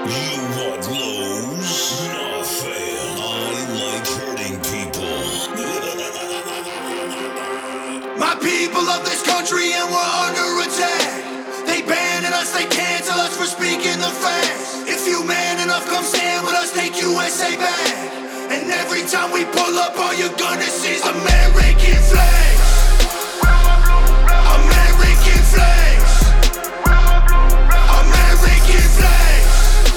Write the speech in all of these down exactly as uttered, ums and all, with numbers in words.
You want lows? Not fair. I like hurting people. My people of this country and we're under attack. They banning us, they cancel us for speaking the facts. If you man enough, come stand with us, take U S A back. And every time we pull up, all you're gonna see is American flags. American flags. American flags.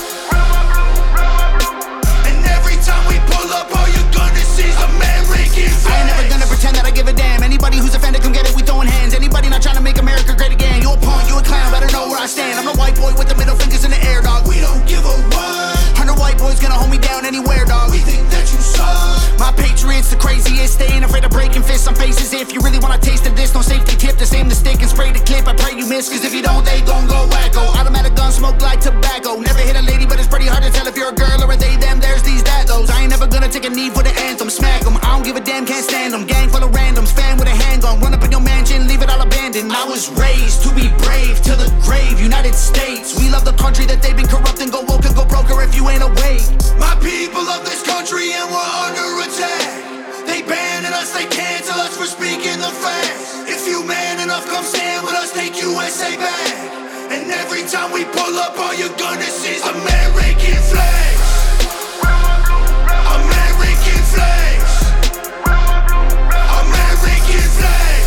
And every time we pull up, all you're gonna see is American flags. I ain't never gonna pretend that I give a damn. Anybody who's offended, come get it, we throwing hands. Anybody not trying to make America great again, you a punk, you a clown, better know where I stand. I'm the white boy with the middle fingers in the air, dog. We don't give a what. Hundred white boys gonna hold me down anywhere, dog. We think that you suck. My patriots the craziest, they ain't afraid of breaking fists on faces. If you really wanna taste of this, no safety tip, just aim the stick and spray the clip. I pray you miss, cause if you don't, they gon' go wacko. Automatic gun smoke like tobacco. Never hit a lady, but it's pretty hard to tell if you're a girl or a they, them, there's these, that, those. I ain't never gonna take a knee for the anthem, smack 'em. I don't give a damn, can't stand 'em. Gang full of randoms, fan with a handgun. Run up in your mansion, leave it all abandoned. I was raised to be brave, to the grave, United States. We love the country that they've been corrupting, go woke and go broker if you ain't awake. My people of this country and we're under attack. They banning us, they cancel us for speaking the facts. If you man enough, come stand with us, take U S A back. And every time we pull up, all you're gonna see is American flags. American flags. American flags.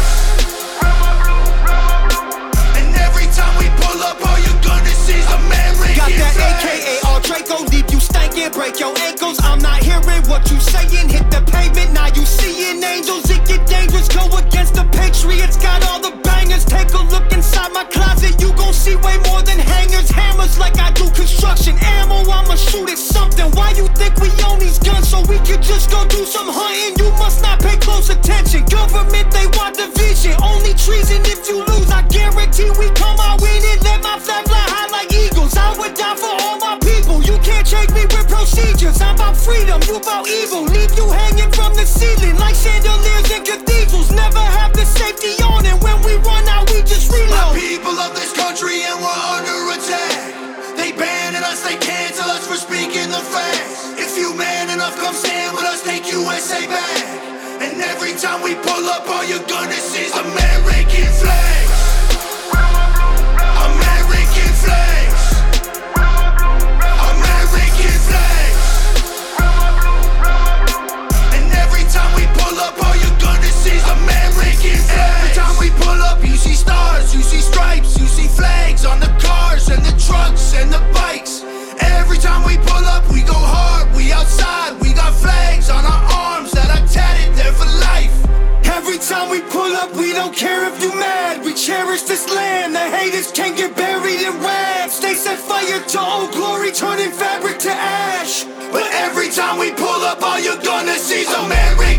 And every time we pull up, all you're gonna see is American Got that flags. A K A all Draco, leave you stankin', break your ankles. I'm not hearing what you saying. Hit the pavement, now you seeing angels. It get dangerous, go against the Patriots. Got all the bangers. Take a look inside my closet, you gon' see way more than hangers. Hammers like I do construction. Ammo, I'ma shoot at something. Why you think we own these guns? So we could just go do some hunting. You must not pay close attention. Government, they want division. Only treason if you lose. I guarantee we come out winning. Let my flag fly high like eagles. I would die for all my people. You can't shake me with procedures. I'm about freedom, you about evil. Leave you hanging from the ceiling like chandeliers in cathedrals. Never have the safety on, and when we run out, we just My reload. people of this country and we're under attack. They banning us, they cancel us for speaking the facts. If you man enough, come stand with us, take U S A back. And every time we pull up, all you're gonna see is American flags. American flags. American flags. And every time we pull up, all you're gonna see is American flags. Every time we pull up, you see stars, you see stripes, you see flags on the cars and the trucks and the bikes. Every time we pull up, we go hard, we outside, we got flags on our arms that are tatted there for life. Every time we pull up, we don't care if you mad. We cherish this land. The haters can't get buried in rags. They set fire to old glory, turning fabric to ash. But every time we pull up, all you're gonna see is American